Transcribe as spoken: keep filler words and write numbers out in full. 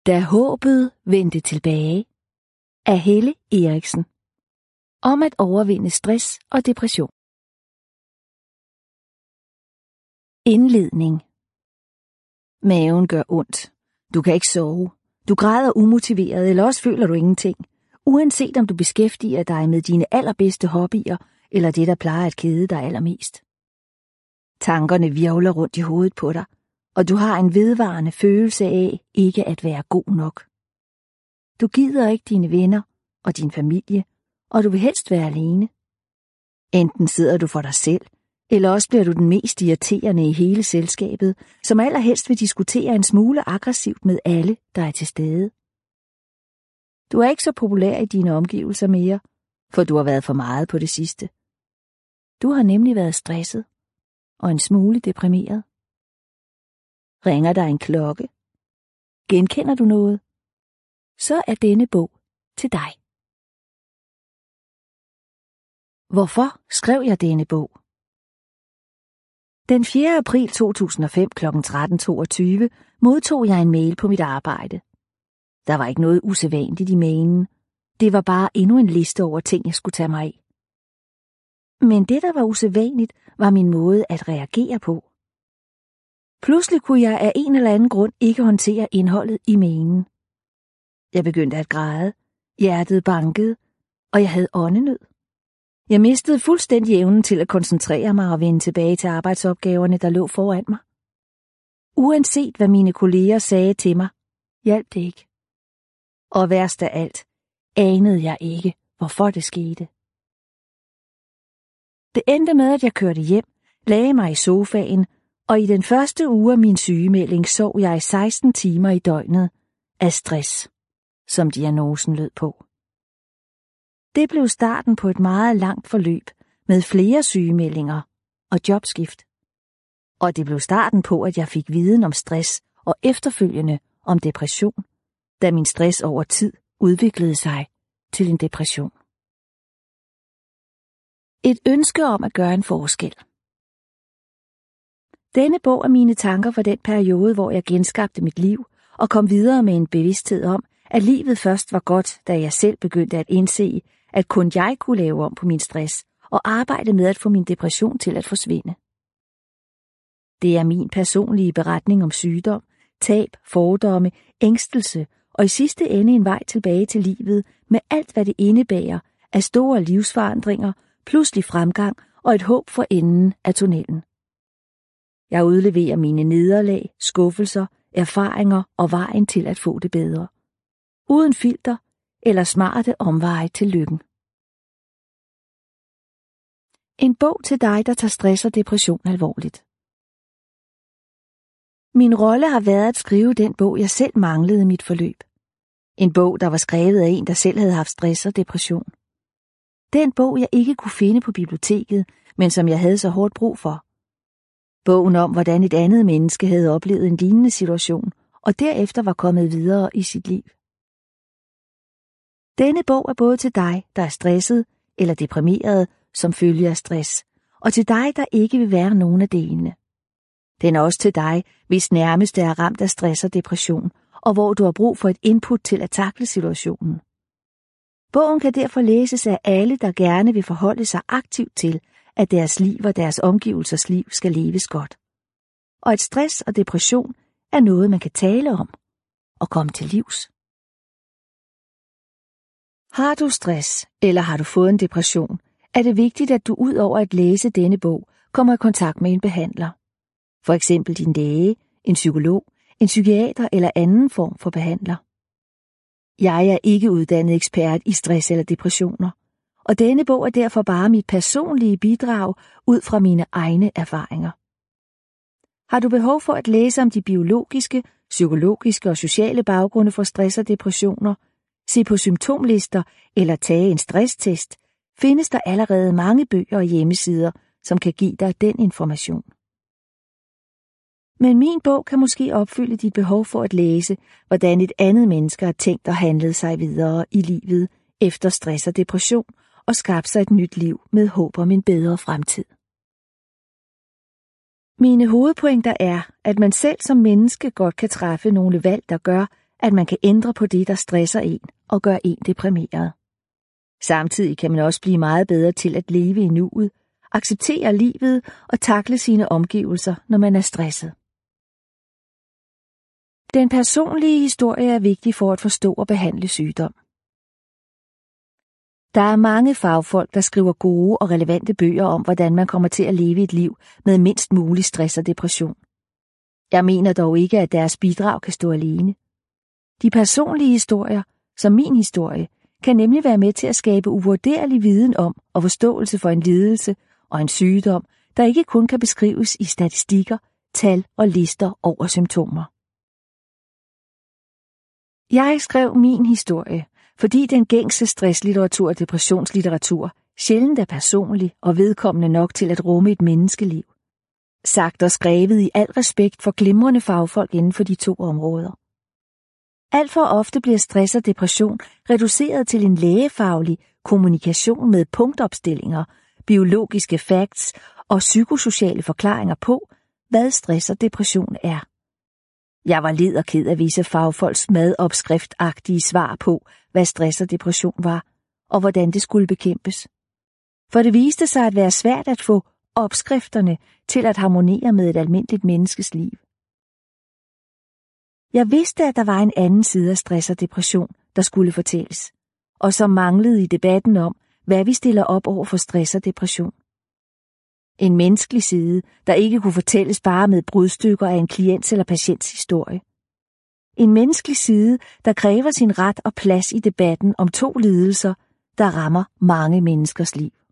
Da håbet vendte tilbage af Helle Eriksen. Om at overvinde stress og depression. Indledning. Maven gør ondt. Du kan ikke sove. Du græder umotiveret, eller også føler du ingenting. Uanset om du beskæftiger dig med dine allerbedste hobbyer, eller det, der plejer at kede dig allermest. Tankerne hvirvler rundt i hovedet på dig, og du har en vedvarende følelse af ikke at være god nok. Du gider ikke dine venner og din familie, og du vil helst være alene. Enten sidder du for dig selv, eller også bliver du den mest irriterende i hele selskabet, som allerhelst vil diskutere en smule aggressivt med alle, der er til stede. Du er ikke så populær i dine omgivelser mere, for du har været for meget på det sidste. Du har nemlig været stresset og en smule deprimeret. Ringer der en klokke? Genkender du noget? Så er denne bog til dig. Hvorfor skrev jeg denne bog? Den fjerde april to tusind og fem klokken tretten toogtyve modtog jeg en mail på mit arbejde. Der var ikke noget usædvanligt i mailen. Det var bare endnu en liste over ting, jeg skulle tage mig af. Men det, der var usædvanligt, var min måde at reagere på. Pludselig kunne jeg af en eller anden grund ikke håndtere indholdet i mailen. Jeg begyndte at græde, hjertet bankede, og jeg havde åndenød. Jeg mistede fuldstændig evnen til at koncentrere mig og vende tilbage til arbejdsopgaverne, der lå foran mig. Uanset hvad mine kolleger sagde til mig, hjalp det ikke. Og værst af alt, anede jeg ikke, hvorfor det skete. Det endte med, at jeg kørte hjem, lagde mig i sofaen, og i den første uge af min sygemelding sov jeg seksten timer i døgnet af stress, som diagnosen lød på. Det blev starten på et meget langt forløb med flere sygemeldinger og jobskift. Og det blev starten på, at jeg fik viden om stress og efterfølgende om depression, da min stress over tid udviklede sig til en depression. Et ønske om at gøre en forskel. Denne bog er mine tanker fra den periode, hvor jeg genskabte mit liv og kom videre med en bevidsthed om, at livet først var godt, da jeg selv begyndte at indse, at kun jeg kunne lave om på min stress og arbejde med at få min depression til at forsvinde. Det er min personlige beretning om sygdom, tab, fordomme, ængstelse og i sidste ende en vej tilbage til livet med alt, hvad det indebærer af store livsforandringer, pludselig fremgang og et håb for enden af tunnelen. Jeg udleverer mine nederlag, skuffelser, erfaringer og vejen til at få det bedre. Uden filter eller smarte omveje til lykken. En bog til dig, der tager stress og depression alvorligt. Min rolle har været at skrive den bog, jeg selv manglede i mit forløb. En bog, der var skrevet af en, der selv havde haft stress og depression. Den bog, jeg ikke kunne finde på biblioteket, men som jeg havde så hårdt brug for. Bogen om, hvordan et andet menneske havde oplevet en lignende situation, og derefter var kommet videre i sit liv. Denne bog er både til dig, der er stresset eller deprimeret som følge af stress, og til dig, der ikke vil være nogen af delene. Den er også til dig, hvis nærmeste er ramt af stress og depression, og hvor du har brug for et input til at takle situationen. Bogen kan derfor læses af alle, der gerne vil forholde sig aktivt til, at deres liv og deres omgivelsers liv skal leves godt. Og at stress og depression er noget, man kan tale om og komme til livs. Har du stress, eller har du fået en depression, er det vigtigt, at du ud over at læse denne bog, kommer i kontakt med en behandler. For eksempel din læge, en psykolog, en psykiater eller anden form for behandler. Jeg er ikke uddannet ekspert i stress eller depressioner, og denne bog er derfor bare mit personlige bidrag ud fra mine egne erfaringer. Har du behov for at læse om de biologiske, psykologiske og sociale baggrunde for stress og depressioner, se på symptomlister eller tage en stresstest, findes der allerede mange bøger og hjemmesider, som kan give dig den information. Men min bog kan måske opfylde dit behov for at læse, hvordan et andet menneske har tænkt og handlet sig videre i livet efter stress og depression og skabt sig et nyt liv med håb om en bedre fremtid. Mine hovedpointer er, at man selv som menneske godt kan træffe nogle valg, der gør, at man kan ændre på det, der stresser en og gør en deprimeret. Samtidig kan man også blive meget bedre til at leve i nuet, acceptere livet og takle sine omgivelser, når man er stresset. Den personlige historie er vigtig for at forstå og behandle sygdom. Der er mange fagfolk, der skriver gode og relevante bøger om, hvordan man kommer til at leve et liv med mindst mulig stress og depression. Jeg mener dog ikke, at deres bidrag kan stå alene. De personlige historier, som min historie, kan nemlig være med til at skabe uvurderlig viden om og forståelse for en lidelse og en sygdom, der ikke kun kan beskrives i statistikker, tal og lister over symptomer. Jeg skrev min historie, fordi den gængse stresslitteratur og depressionslitteratur sjældent er personlig og vedkommende nok til at rumme et menneskeliv. Sagt og skrevet i al respekt for glimrende fagfolk inden for de to områder. Alt for ofte bliver stress og depression reduceret til en lægefaglig kommunikation med punktopstillinger, biologiske facts og psykosociale forklaringer på, hvad stress og depression er. Jeg var led og ked af visse fagfolks madopskriftagtige svar på, hvad stress og depression var, og hvordan det skulle bekæmpes. For det viste sig at være svært at få opskrifterne til at harmonere med et almindeligt menneskes liv. Jeg vidste, at der var en anden side af stress og depression, der skulle fortælles, og som manglede i debatten om, hvad vi stiller op over for stress og depression. En menneskelig side, der ikke kunne fortælles bare med brudstykker af en klients eller patients historie. En menneskelig side, der kræver sin ret og plads i debatten om to lidelser, der rammer mange menneskers liv.